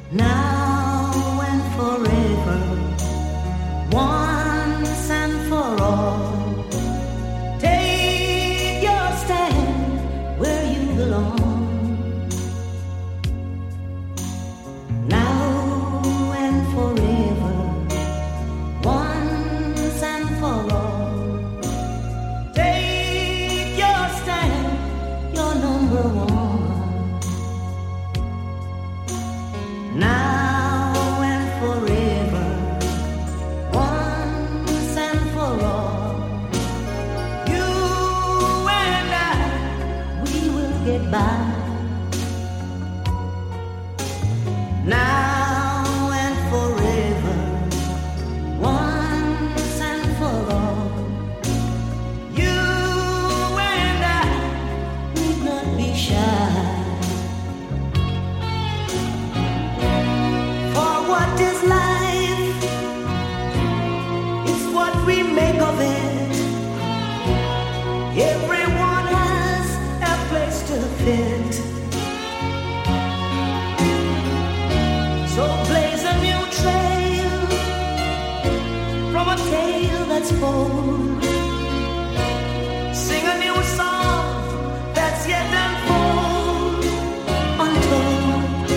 now and forever, once and for all. Take your stand where you belong. Now and forever, once and for all. Take your stand, you're number one. Now and forever, once and for all. You and I, we will get by. Now and forever, once and for all. You and I need not be shy. What is life? It's what we make of it. Everyone has a place to fit. So blaze a new trail from a tale that's told. Sing a new song that's yet unfold, untold.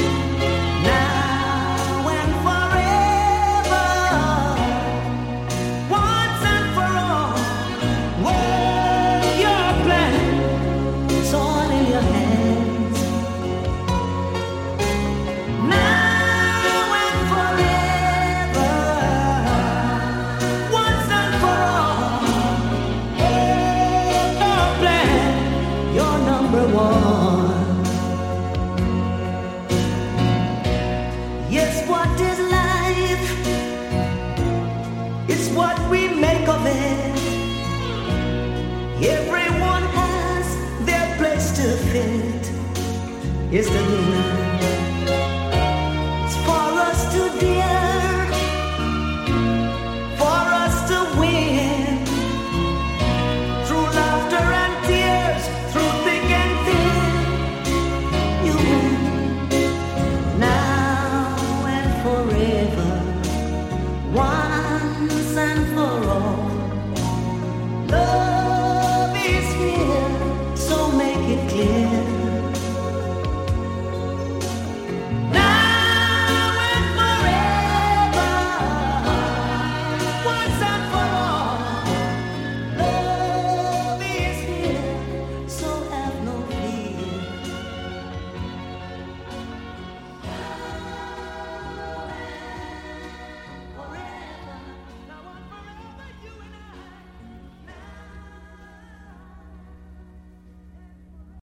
Yes, what is life? It's what we make of it. Everyone has their place to fit. It's the lunar.